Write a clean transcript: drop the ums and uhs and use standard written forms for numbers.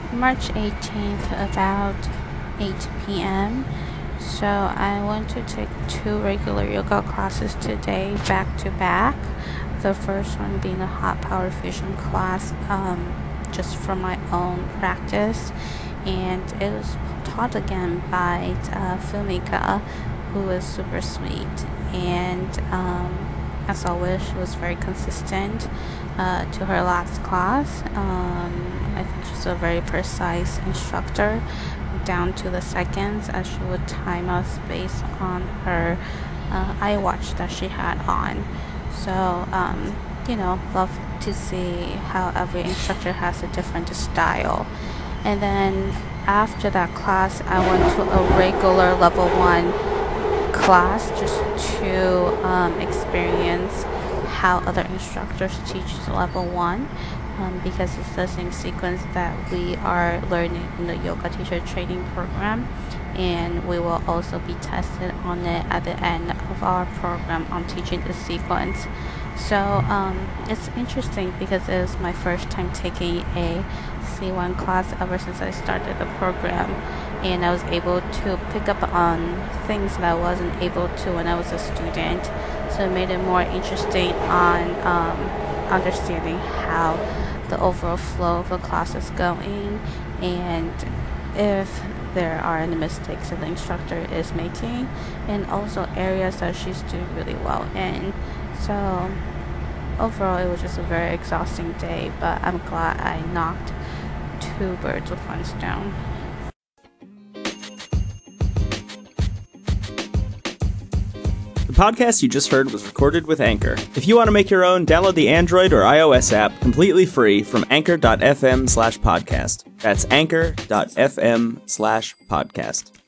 March 18th, about 8 p.m. So I went to take 2 regular yoga classes today, back to back. The first one being a hot power fusion class, just for my own practice. And it was taught again by Fumika, who is super sweet. And as always, she was very consistent to her last class. I think she's a very precise instructor, down to the seconds, as she would time us based on her iWatch that she had on. So, love to see how every instructor has a different style. And then after that class, I went to a regular level 1 class just to experience how other instructors teach level 1, because it's the same sequence that we are learning in the yoga teacher training program, and we will also be tested on it at the end of our program on teaching the sequence. So it's interesting because it was my first time taking a C1 class ever since I started the program, and I was able to pick up on things that I wasn't able to when I was a student. So it made it more interesting on understanding how the overall flow of the class is going, and if there are any mistakes that the instructor is making, and also areas that she's doing really well in. So overall, it was just a very exhausting day, but I'm glad I knocked 2 birds with 1 stone. The podcast you just heard was recorded with Anchor. If you want to make your own, download the Android or iOS app completely free from anchor.fm/podcast. That's anchor.fm/podcast.